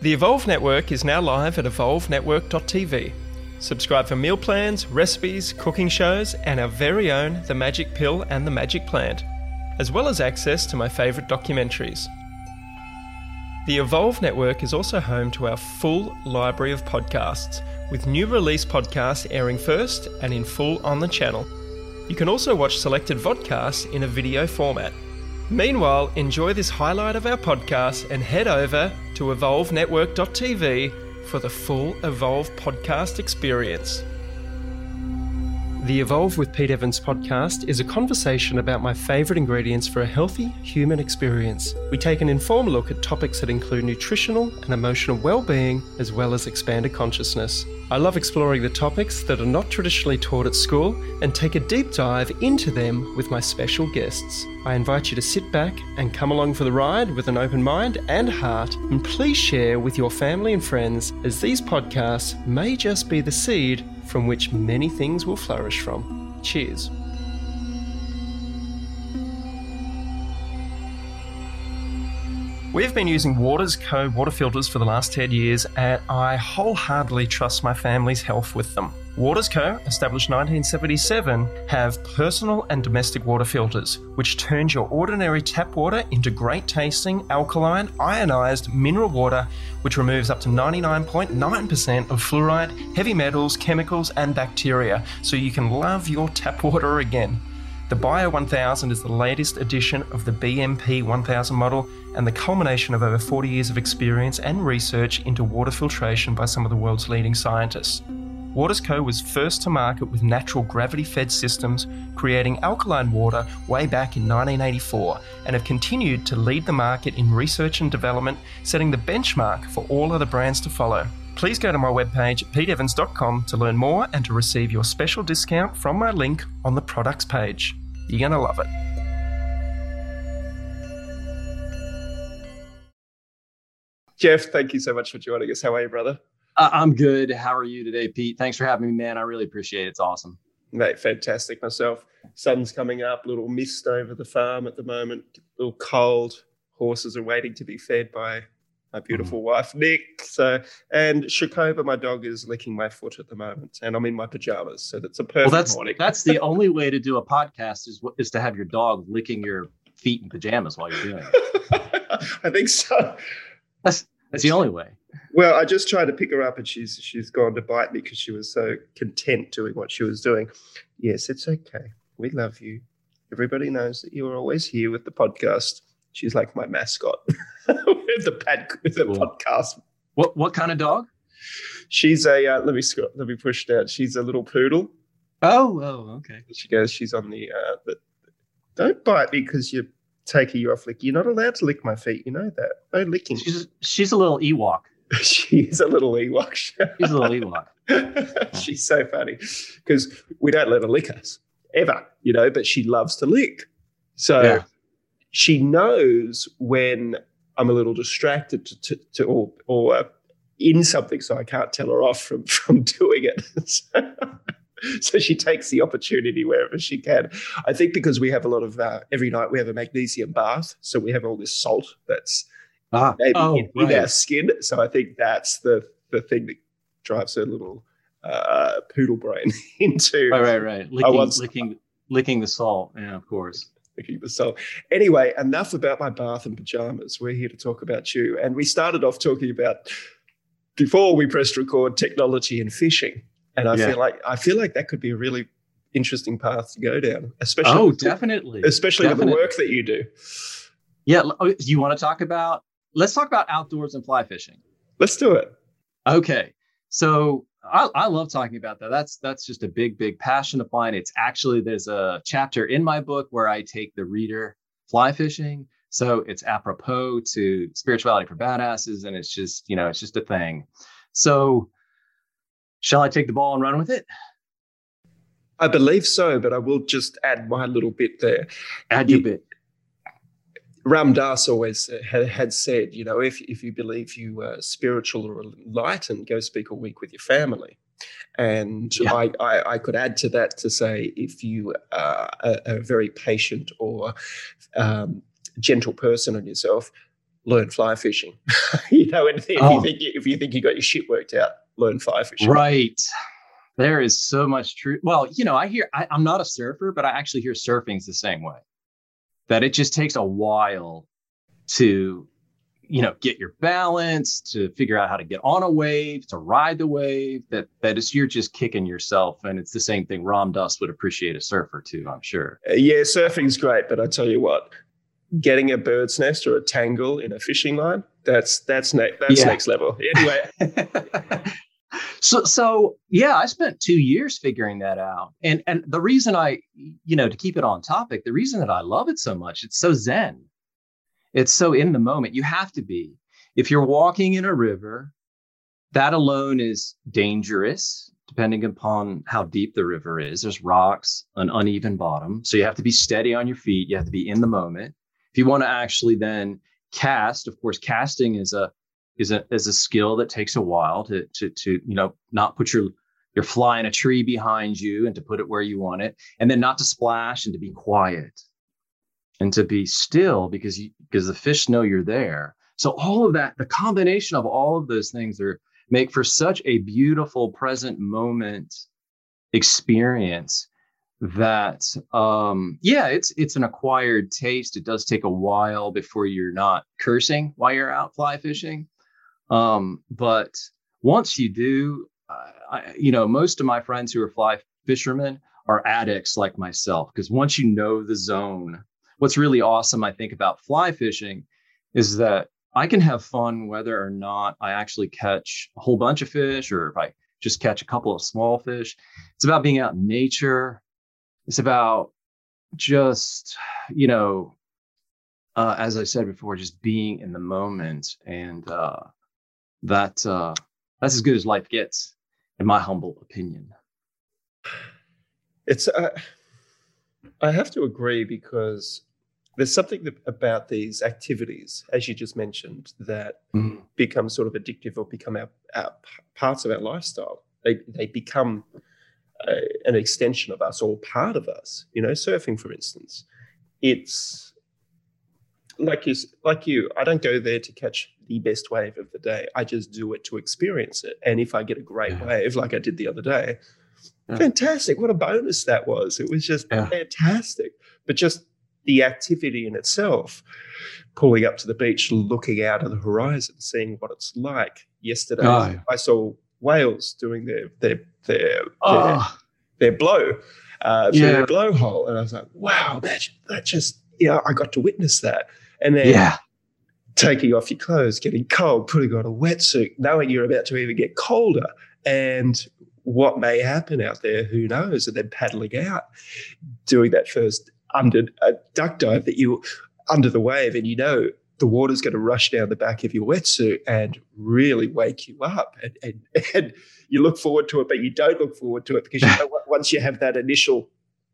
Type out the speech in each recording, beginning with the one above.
The Evolve Network is now live at evolvenetwork.tv. Subscribe for meal plans, recipes, cooking shows, and our very own The Magic Pill and The Magic Plant, as well as access to my favourite documentaries. The Evolve Network is also home to our full library of podcasts, with new release podcasts airing first and in full on the channel. You can also watch selected vodcasts in a video format. Meanwhile, enjoy this highlight of our podcast and head over to evolvenetwork.tv for the full Evolve podcast experience. The Evolve with Pete Evans podcast is a conversation about my favourite ingredients for a healthy human experience. We take an informed look at topics that include nutritional and emotional well-being, as well as expanded consciousness. I love exploring the topics that are not traditionally taught at school and take a deep dive into them with my special guests. I invite you to sit back and come along for the ride with an open mind and heart, and please share with your family and friends, as these podcasts may just be the seed from which many things will flourish from. Cheers. We've been using Waters Co. water filters for the last 10 years, and I wholeheartedly trust my family's health with them. Waters Co., established 1977, have personal and domestic water filters, which turns your ordinary tap water into great tasting, alkaline, ionized mineral water, which removes up to 99.9% of fluoride, heavy metals, chemicals, and bacteria, so you can love your tap water again. The Bio 1000 is the latest edition of the BMP 1000 model and the culmination of over 40 years of experience and research into water filtration by some of the world's leading scientists. Waters Co. was first to market with natural gravity-fed systems, creating alkaline water way back in 1984, and have continued to lead the market in research and development, setting the benchmark for all other brands to follow. Please go to my webpage at peteevans.com to learn more and to receive your special discount from my link on the products page. You're going to love it. Jeff, thank you so much for joining us. How are you, brother? I'm good. How are you today, Pete? Thanks for having me, man. I really appreciate it. It's awesome. Mate, fantastic. Myself, sun's coming up, a little mist over the farm at the moment, a little cold. Horses are waiting to be fed by my beautiful wife, Nick. And Shakoba, my dog, is licking my foot at the moment, and I'm in my pajamas, so that's a perfect morning. That's the only way to do a podcast is to have your dog licking your feet in pajamas while you're doing it. I think so. That's the only way. Well, I just tried to pick her up, and she's gone to bite me because she was so content doing what she was doing. Yes, it's okay. We love you. Everybody knows that you are always here with the podcast. She's like my mascot. with the podcast. What kind of dog? She's a let me push down. She's a little poodle. Oh, okay. She's on the don't bite me because you're taking you off lick. You're not allowed to lick my feet. You know that. No licking. She's a little Ewok. She's a little Ewok. She's a little Ewok. She's so funny because we don't let her lick us ever, but she loves to lick. So yeah. She knows when I'm a little distracted or in something, so I can't tell her off from doing it. So she takes the opportunity wherever she can. I think because we have a lot of every night we have a magnesium bath, so we have all this salt that's in our skin. So I think that's the thing that drives her little poodle brain into right. Licking the salt. Yeah, of course. Anyway, enough about my bath and pajamas. We're here to talk about you. And we started off talking about, before we pressed record, technology and fishing. And I feel like that could be a really interesting path to go down, especially definitely with the work that you do. Yeah, you want to talk about? Let's talk about outdoors and fly fishing. Let's do it. Okay, so I love talking about that. That's just a big passion of mine. It's actually, there's a chapter in my book where I take the reader fly fishing. So it's apropos to spirituality for badasses, and it's just a thing. So shall I take the ball and run with it? I believe so, but I will just add my little bit there. Add your bit. Ram Dass always had said, if you believe you are spiritual or enlightened, go speak a week with your family. And I could add to that to say, if you are a very patient or gentle person on yourself, learn fly fishing. If you think you got your shit worked out, learn fly fishing. Right. There is so much truth. Well, I'm not a surfer, but I actually hear surfing's the same way. That it just takes a while to, get your balance, to figure out how to get on a wave, to ride the wave, you're just kicking yourself. And it's the same thing Ram Dass would appreciate a surfer too, I'm sure. Yeah, surfing's great, but I tell you what, getting a bird's nest or a tangle in a fishing line, that's next level. Anyway. So yeah, I spent 2 years figuring that out. And the reason to keep it on topic, the reason that I love it so much, it's so zen. It's so in the moment. You have to be. If you're walking in a river, that alone is dangerous, depending upon how deep the river is. There's rocks, an uneven bottom. So you have to be steady on your feet. You have to be in the moment. If you want to actually then cast, of course, casting is a skill that takes a while to not put your fly in a tree behind you and to put it where you want it, and then not to splash and to be quiet and to be still because the fish know you're there. So all of that, the combination of all of those things make for such a beautiful present moment experience that it's an acquired taste. It does take a while before you're not cursing while you're out fly fishing. But once you do, most of my friends who are fly fishermen are addicts like myself, because once you know the zone, what's really awesome, I think, about fly fishing is that I can have fun whether or not I actually catch a whole bunch of fish or if I just catch a couple of small fish. It's about being out in nature. It's about just, as I said before, just being in the moment. And that's as good as life gets, in my humble opinion. It's I have to agree, because there's something about these activities, as you just mentioned, that become sort of addictive or become our parts of our lifestyle. They become an extension of us or part of us. Surfing, for instance, it's like you. I don't go there to catch the best wave of the day. I just do it to experience it. And if I get a great wave, like I did the other day, fantastic! What a bonus that was! It was just fantastic. But just the activity in itself, pulling up to the beach, looking out at the horizon, seeing what it's like. Yesterday, I saw whales doing their blow, their blowhole, and I was like, wow, that just I got to witness that. And then taking off your clothes, getting cold, putting on a wetsuit, knowing you're about to even get colder, and what may happen out there, who knows? And then paddling out, doing that first under a duck dive that you under the wave, and the water's going to rush down the back of your wetsuit and really wake you up. And you look forward to it, but you don't look forward to it because once you have that initial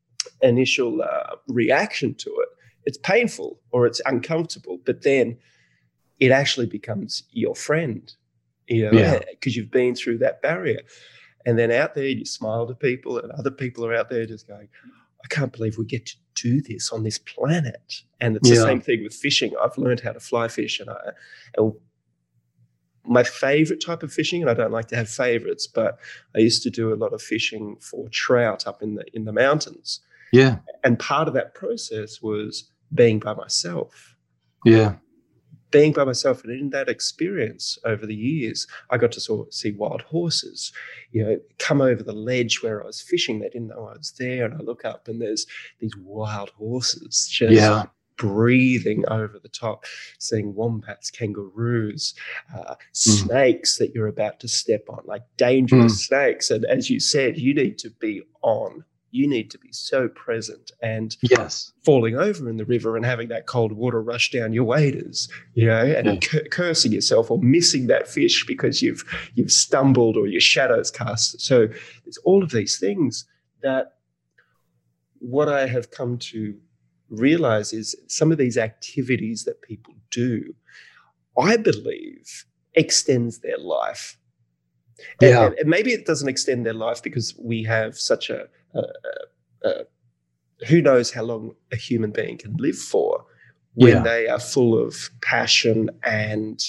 reaction to it, it's painful or it's uncomfortable, but then it actually becomes your friend, because you've been through that barrier. And then out there, you smile to people, and other people are out there just going, I can't believe we get to do this on this planet. And it's the same thing with fishing. I've learned how to fly fish, and my favorite type of fishing, and I don't like to have favorites, but I used to do a lot of fishing for trout up in the mountains. Yeah. And part of that process was being by myself. Yeah. Being by myself, and in that experience over the years, I got to sort of see wild horses, come over the ledge where I was fishing. They didn't know I was there, and I look up, and there's these wild horses just breathing over the top, seeing wombats, kangaroos, snakes that you're about to step on, like dangerous snakes. And as you said, you need to be on. You need to be so present, and falling over in the river and having that cold water rush down your waders, and cursing yourself or missing that fish because you've stumbled or your shadow's cast. So there's all of these things that what I have come to realize is some of these activities that people do, I believe, extends their life. And maybe it doesn't extend their life because we have such a who knows how long a human being can live for when they are full of passion and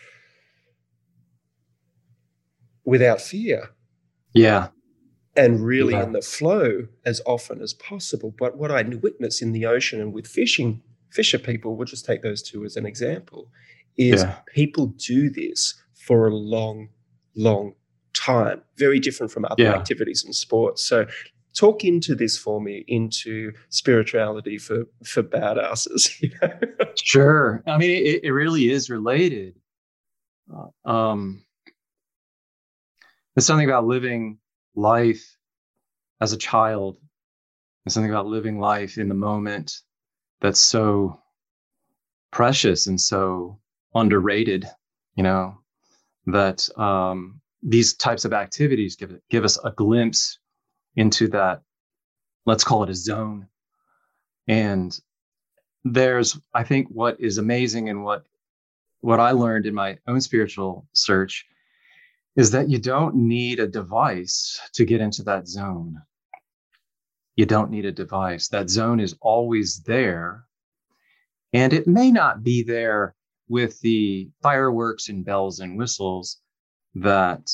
without fear. Yeah. And really in the flow as often as possible. But what I witness in the ocean and with fisher people, we'll just take those two as an example, is people do this for a long, long time. Very different from other activities and sports. So talk into this for me, into spirituality for badasses. Sure. I mean, it really is related. There's something about living life as a child. There's something about living life in the moment that's so precious and so underrated, that these types of activities give us a glimpse into that, let's call it a zone. And there's, I think, what is amazing and what I learned in my own spiritual search is that you don't need a device to get into that zone. You don't need a device. That zone is always there. And it may not be there with the fireworks and bells and whistles that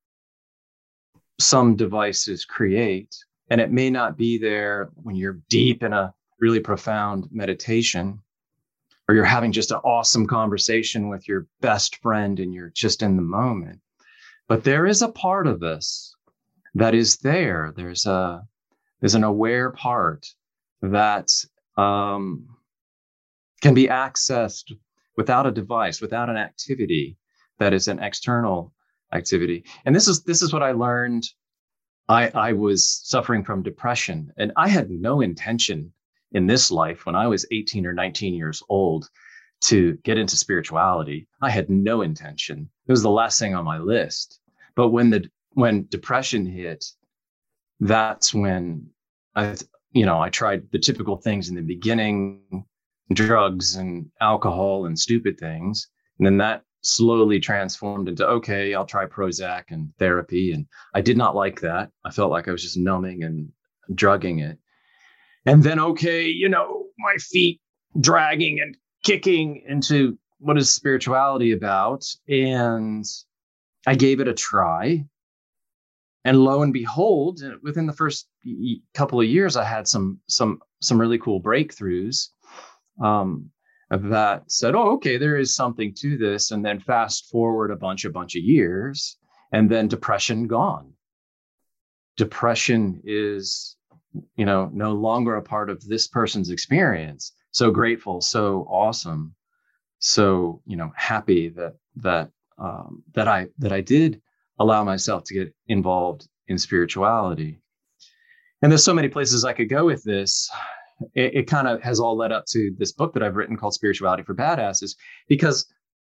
some devices create. And it may not be there when you're deep in a really profound meditation, or you're having just an awesome conversation with your best friend and you're just in the moment. But there is a part of us that is there. There's an aware part that can be accessed without a device, without an activity that is an external activity. And this is what I learned. I was suffering from depression, and I had no intention in this life when I was 18 or 19 years old to get into spirituality. I had no intention. It was the last thing on my list. But when depression hit, that's when I tried the typical things in the beginning, drugs and alcohol and stupid things. And then that slowly transformed into, okay, I'll try Prozac and therapy. And I did not like that. I felt like I was just numbing and drugging it. And then, okay, my feet dragging and kicking into what is spirituality about? And I gave it a try. And lo and behold, within the first couple of years, I had some really cool breakthroughs that said, oh, okay, there is something to this. And then fast forward a bunch of years, and then depression gone. Depression is, no longer a part of this person's experience. So grateful, so awesome, so happy that I did allow myself to get involved in spirituality. And there's so many places I could go with this. It kind of has all led up to this book that I've written called Spirituality for Badasses, because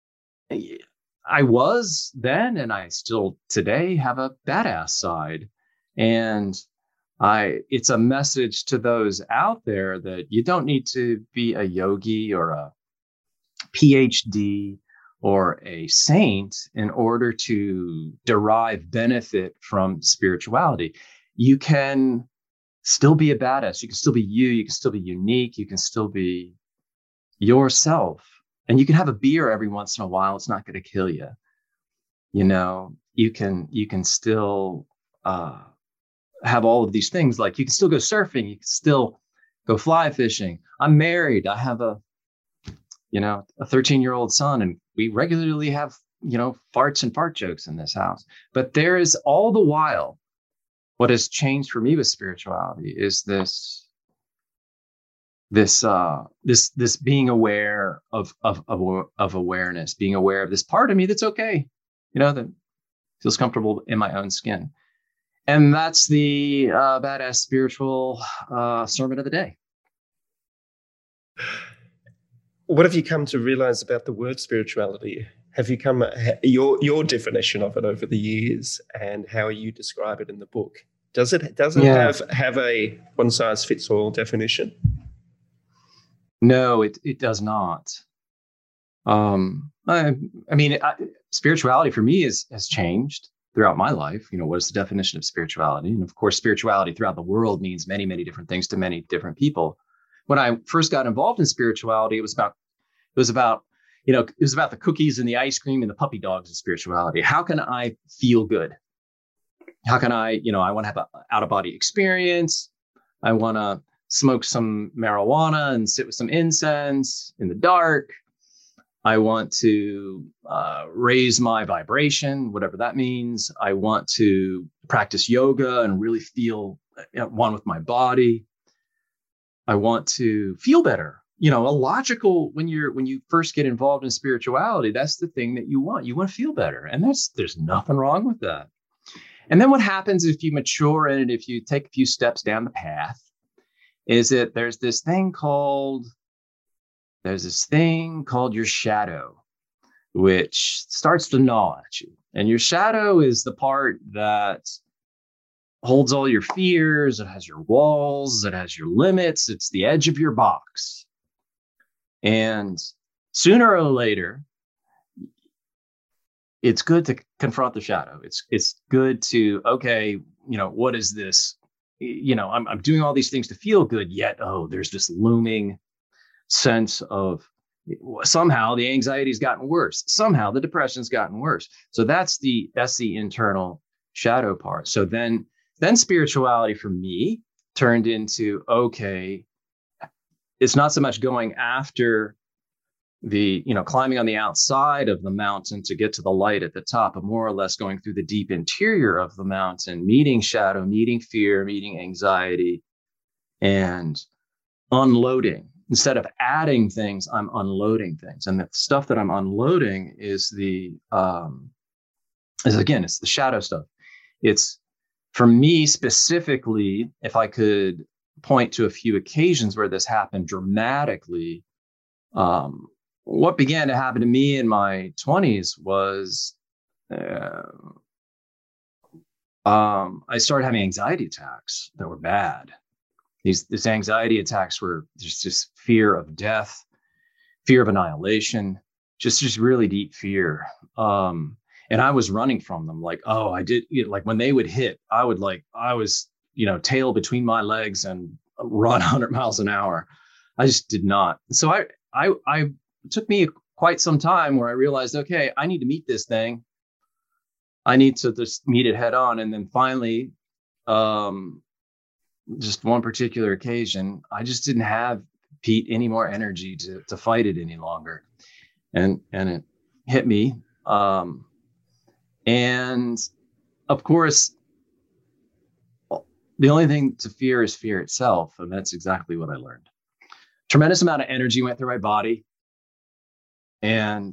I was then, and I still today have a badass side. And it's a message to those out there that you don't need to be a yogi or a PhD or a saint in order to derive benefit from spirituality. You can still be a badass. You can still be you. You can still be unique. You can still be yourself. And you can have a beer every once in a while. It's not going to kill you. You can still have all of these things. Like you can still go surfing. You can still go fly fishing. I'm married. I have a 13-year-old son, and we regularly have, farts and fart jokes in this house. But there is all the while, what has changed for me with spirituality is this being aware of awareness, being aware of this part of me that's okay, that feels comfortable in my own skin. And that's the badass spiritual sermon of the day. What have you come to realize about the word spirituality? Have you come your definition of it over the years, and how you describe it in the book? Does it have a one size fits all definition? No, it does not. Spirituality for me has changed throughout my life. What is the definition of spirituality? And of course, spirituality throughout the world means many, many different things to many different people. When I first got involved in spirituality, it was about was about, it was about the cookies and the ice cream and the puppy dogs of spirituality. How can I feel good? How can I want to have an out of body experience. I want to smoke some marijuana and sit with some incense in the dark. I want to raise my vibration, whatever that means. I want to practice yoga and really feel one with my body. I want to feel better. A logical, when you first get involved in spirituality, that's the thing that you want. You want to feel better. And there's nothing wrong with that. And then what happens if you mature in it, if you take a few steps down the path, is that there's this thing called your shadow, which starts to gnaw at you. And your shadow is the part that holds all your fears. It has your walls. It has your limits. It's the edge of your box. And sooner or later, it's good to confront the shadow. It's good to, okay, what is this? I'm doing all these things to feel good, yet, there's this looming sense of somehow the anxiety's gotten worse. Somehow the depression's gotten worse. So that's the internal shadow part. So then spirituality for me turned into, okay, it's not so much going after the, climbing on the outside of the mountain to get to the light at the top, but more or less going through the deep interior of the mountain, meeting shadow, meeting fear, meeting anxiety, and unloading. Instead of adding things, I'm unloading things. And the stuff that I'm unloading is it's the shadow stuff. It's, for me specifically, if I could point to a few occasions where this happened dramatically, what began to happen to me in my 20s was I started having anxiety attacks that were bad. These anxiety attacks were just fear of death, fear of annihilation, just really deep fear. And I was running from them like, I did, like when they would hit, I was, tail between my legs and run 100 miles an hour. I just did not. So I it took me quite some time where I realized, okay, I need to meet this thing. I need to just meet it head on. And then finally, just one particular occasion, I just didn't have, Pete, any more energy to fight it any longer. And it hit me. And of course, the only thing to fear is fear itself. And that's exactly what I learned. Tremendous amount of energy went through my body. And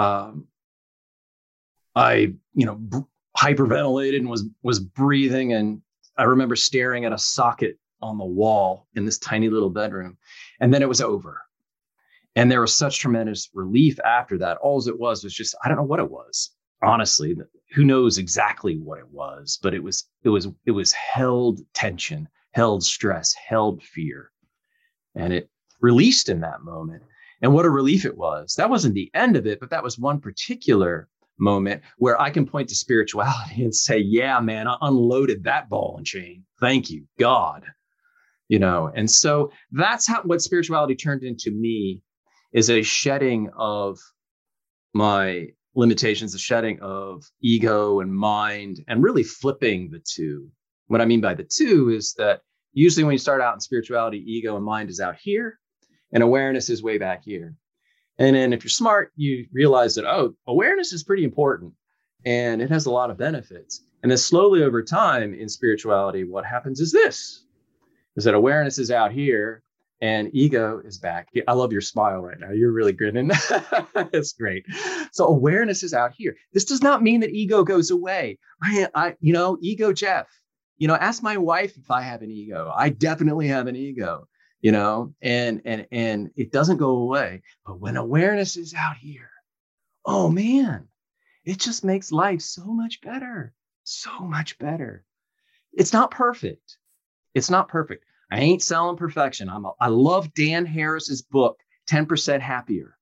I, hyperventilated and was breathing. And I remember staring at a socket on the wall in this tiny little bedroom. And then it was over. And there was such tremendous relief after that. All it was just, I don't know what it was. Honestly, who knows exactly what it was, but it was held tension, held stress, held fear. And it released in that moment. And what a relief it was. That wasn't the end of it, but that was one particular moment where I can point to spirituality and say, yeah, man, I unloaded that ball and chain. Thank you, God. And so that's what spirituality turned into me, is a shedding of my limitations, a shedding of ego and mind, and really flipping the two. What I mean by the two is that usually when you start out in spirituality, ego and mind is out here and awareness is way back here. And then if you're smart, you realize that, awareness is pretty important and it has a lot of benefits. And then slowly over time in spirituality, what happens is that awareness is out here and ego is back. I love your smile right now. You're really grinning. It's great. So awareness is out here. This does not mean that ego goes away. Ego Jeff, ask my wife if I have an ego. I definitely have an ego, and it doesn't go away. But when awareness is out here, oh man, it just makes life so much better. So much better. It's not perfect. I ain't selling perfection. I love Dan Harris's book, 10% Happier.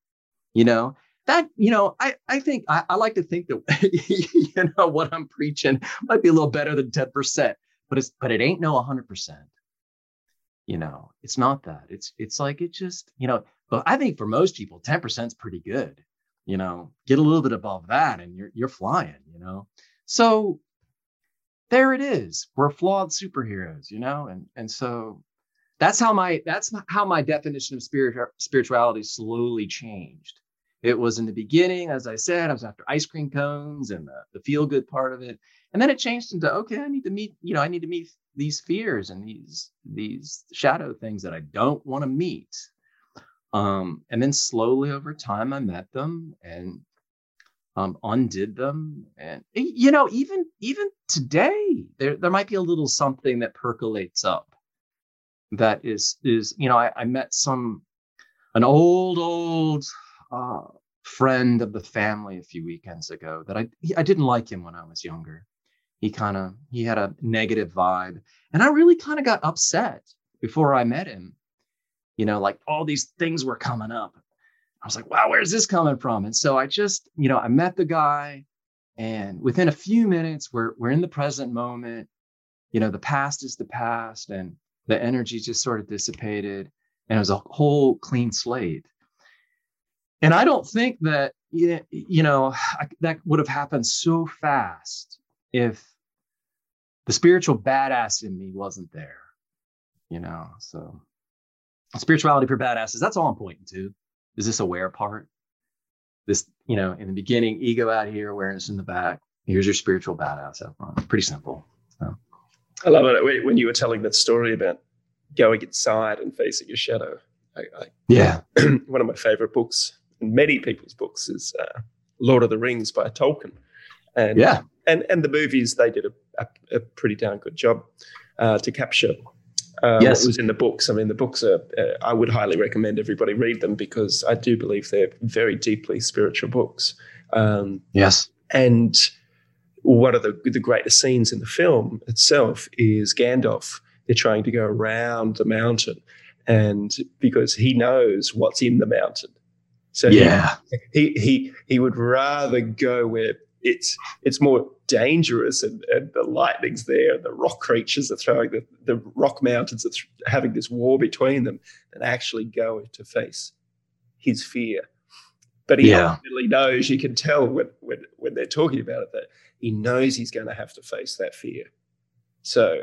I think I like to think that, what I'm preaching might be a little better than 10%, but it ain't no 100%. it's not that. It's like, it just, but I think for most people, 10% is pretty good. Get a little bit above that and you're flying, So there it is. We're flawed superheroes, and so that's how my definition of spirituality slowly changed. It was in the beginning, as I said, I was after ice cream cones and the feel good part of it. And then it changed into, okay, I need to meet these fears and these shadow things that I don't want to meet. And then slowly over time, I met them and undid them. And, even today, there might be a little something that percolates up that is, I met an old friend of the family a few weekends ago that I didn't like him when I was younger. He had a negative vibe, and I really kind of got upset before I met him. Like all these things were coming up. I was like, wow, where's this coming from? And so I just, I met the guy, and within a few minutes, we're in the present moment. The past is the past, and the energy just sort of dissipated, and it was a whole clean slate. And I don't think that, that would have happened so fast if the spiritual badass in me wasn't there, so spirituality for badasses, that's all I'm pointing to, is this aware part. This, in the beginning, ego out here, awareness in the back. Here's your spiritual badass out front. Pretty simple. So. I love it when you were telling that story about going inside and facing your shadow. Yeah. One of my favorite books, and many people's books, is Lord of the Rings by Tolkien. And yeah. And the movies, they did a pretty darn good job to capture yes. what was in the books. I mean, the books are, I would highly recommend everybody read them, because I do believe they're very deeply spiritual books. Yes. And one of the greatest scenes in the film itself is Gandalf. They're trying to go around the mountain, and because he knows what's in the mountain. So yeah. he would rather go where it's more dangerous, and the lightning's there, and the rock creatures are throwing, the rock mountains are having this war between them, than actually go to face his fear. But he ultimately knows, you can tell when they're talking about it, that he knows he's going to have to face that fear. So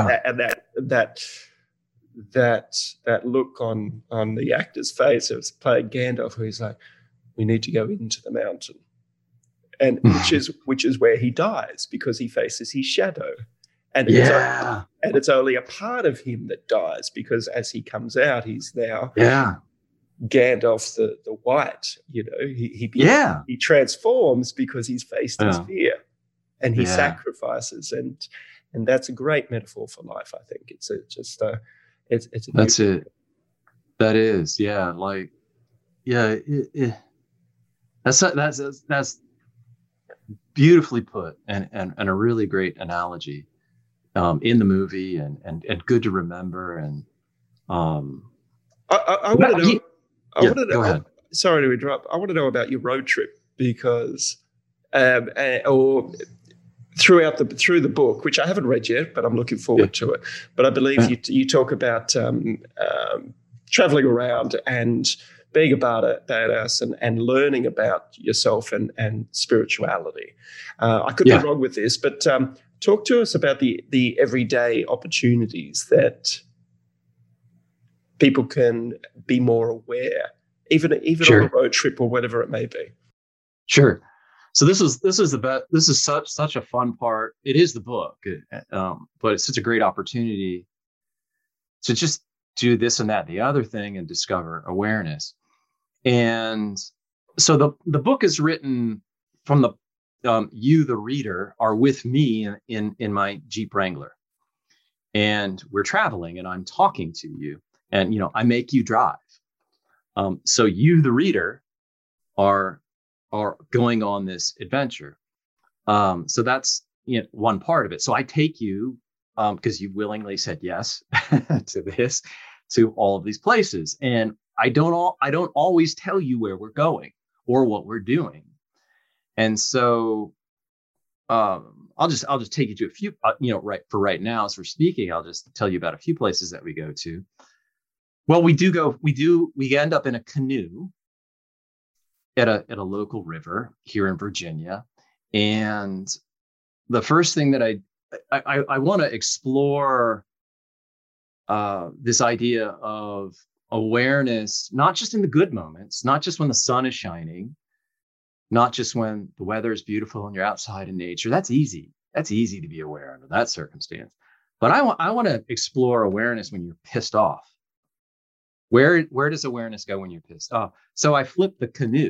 that look on the actor's face of playing Gandalf, where he's like, we need to go into the mountain. And which is where he dies, because he faces his shadow. And it's only a part of him that dies, because as he comes out, he's now Gandalf the White. He transforms because he's faced his fear, and he sacrifices, and that's a great metaphor for life. I think it's that's it. That is, that's beautifully put, and a really great analogy in the movie, and good to remember. And I want to know. Go ahead. Sorry to interrupt. I want to know about your road trip, because or through the book, which I haven't read yet, but I'm looking forward to it. But I believe you talk about traveling around and being a badass and learning about yourself and spirituality. I could be wrong with this, but talk to us about the everyday opportunities that people can be more aware, even on a road trip or whatever it may be. Sure. So this is such a fun part. It is the book, but it's such a great opportunity to just do this and that, the other thing, and discover awareness. And so the book is written from you, the reader, are with me in my Jeep Wrangler, and we're traveling, and I'm talking to you, and I make you drive. So you, the reader, are going on this adventure. So that's one part of it. So I take you, because you willingly said yes to all of these places, and I don't always tell you where we're going or what we're doing. And so I'll just take you to a few, right now, as we're speaking, I'll just tell you about a few places that we go to. Well, we end up in a canoe at a local river here in Virginia. And the first thing that I want to explore this idea of awareness, not just in the good moments, not just when the sun is shining, not just when the weather is beautiful and you're outside in nature. That's easy. That's easy to be aware under that circumstance. But I want to explore awareness when you're pissed off. Where does awareness go when you're pissed off? So I flip the canoe.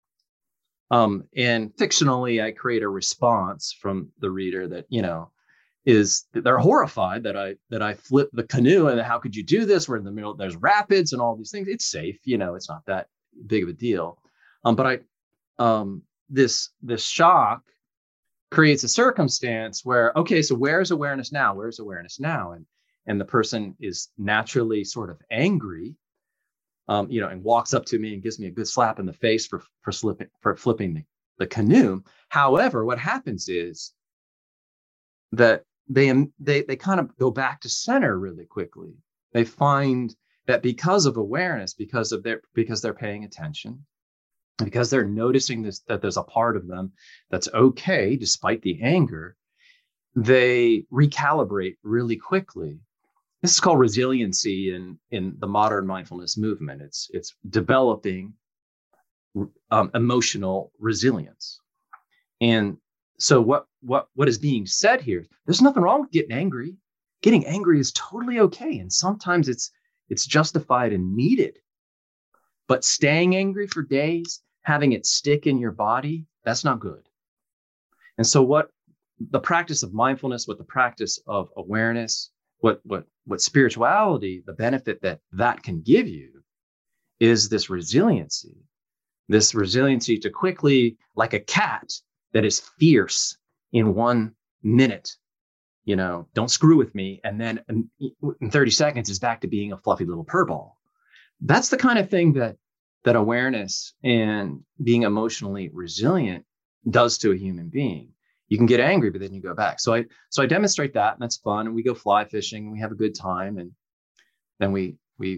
And fictionally, I create a response from the reader that, is they're horrified that I flip the canoe, and how could you do this? We're in the middle, there's rapids and all these things. It's safe, it's not that big of a deal. But this shock creates a circumstance where, okay, so where's awareness now? Where's awareness now? And the person is naturally sort of angry, and walks up to me and gives me a good slap in the face for flipping the canoe. However, what happens is that they kind of go back to center really quickly. They find that because of awareness, because they're paying attention, because they're noticing this, that there's a part of them that's okay despite the anger, they recalibrate really quickly. This is called resiliency in the modern mindfulness movement. It's developing emotional resilience. And so what is being said here, there's nothing wrong with getting angry. Getting angry is totally okay. And sometimes it's justified and needed. But staying angry for days, having it stick in your body, that's not good. And so what the practice of mindfulness, what the practice of awareness, what spirituality, the benefit that can give you is this resiliency to quickly, like a cat that is fierce in 1 minute, don't screw with me. And then in 30 seconds is back to being a fluffy little purr ball. That's the kind of thing that awareness and being emotionally resilient does to a human being. You can get angry, but then you go back. So I demonstrate that, and that's fun. And we go fly fishing, and we have a good time, and then we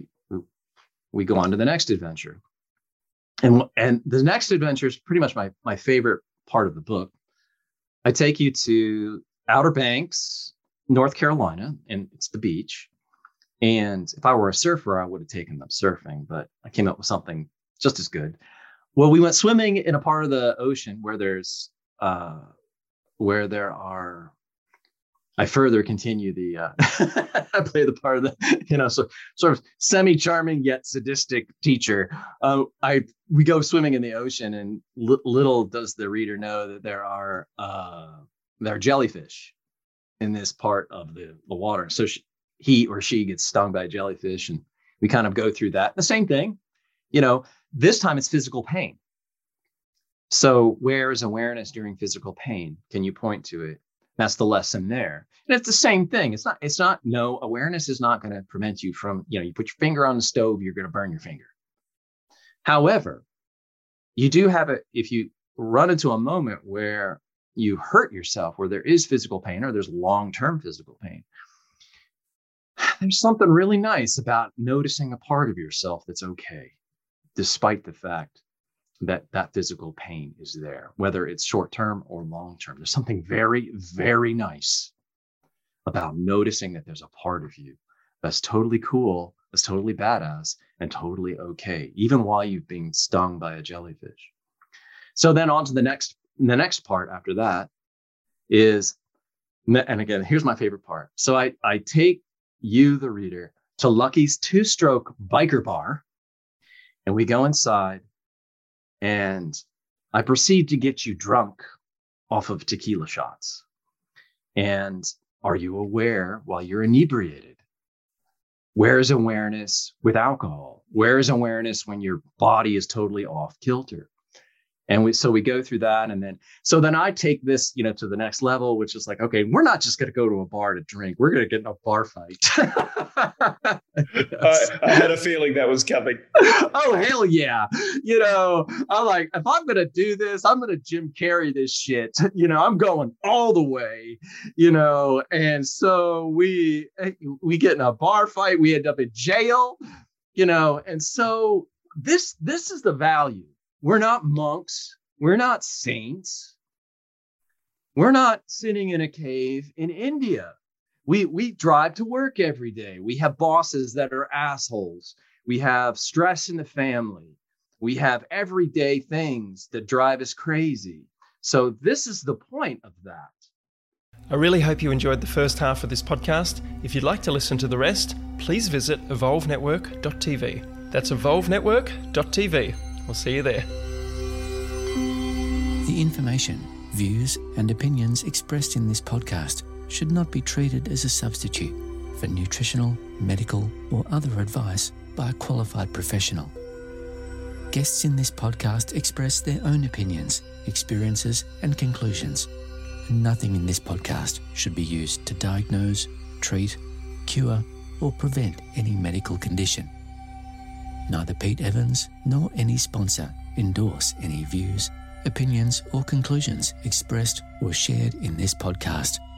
go on to the next adventure. And the next adventure is pretty much my favorite part of the book. I take you to Outer Banks, North Carolina, and it's the beach. And if I were a surfer, I would have taken them surfing, but I came up with something just as good. Well, we went swimming in a part of the ocean where I further continue I play the part of the, so sort of semi-charming yet sadistic teacher. We go swimming in the ocean, and little does the reader know that there are jellyfish in this part of the water. So he or she gets stung by a jellyfish, and we kind of go through that. The same thing, this time it's physical pain. So where is awareness during physical pain? Can you point to it? That's the lesson there. And it's the same thing. No, awareness is not going to prevent you from, you put your finger on the stove, you're going to burn your finger. However, you do have if you run into a moment where you hurt yourself, where there is physical pain or there's long-term physical pain, there's something really nice about noticing a part of yourself that's okay, despite the fact that physical pain is there, whether it's short-term or long-term. There's something very, very nice about noticing that there's a part of you that's totally cool, that's totally badass, and totally okay, even while you've been stung by a jellyfish. So then on to the next part after that is, and again, here's my favorite part. So I take you, the reader, to Lucky's 2-stroke biker bar, and we go inside, and I proceed to get you drunk off of tequila shots. And are you aware while you're inebriated? Where is awareness with alcohol? Where is awareness when your body is totally off kilter? And we go through that. And then I take this, to the next level, which is like, okay, we're not just going to go to a bar to drink. We're going to get in a bar fight. I had a feeling that was coming. Oh, hell yeah. I'm like, if I'm going to do this, I'm going to Jim Carrey this shit. I'm going all the way, and so we get in a bar fight. We end up in jail, and so this is the value. We're not monks. We're not saints. We're not sitting in a cave in India. We drive to work every day. We have bosses that are assholes. We have stress in the family. We have everyday things that drive us crazy. So this is the point of that. I really hope you enjoyed the first half of this podcast. If you'd like to listen to the rest, please visit evolvenetwork.tv. That's evolvenetwork.tv. We'll see you there. The information, views, and opinions expressed in this podcast should not be treated as a substitute for nutritional, medical, or other advice by a qualified professional. Guests in this podcast express their own opinions, experiences, and conclusions. Nothing in this podcast should be used to diagnose, treat, cure, or prevent any medical condition. Neither Pete Evans nor any sponsor endorse any views, opinions, or conclusions expressed or shared in this podcast.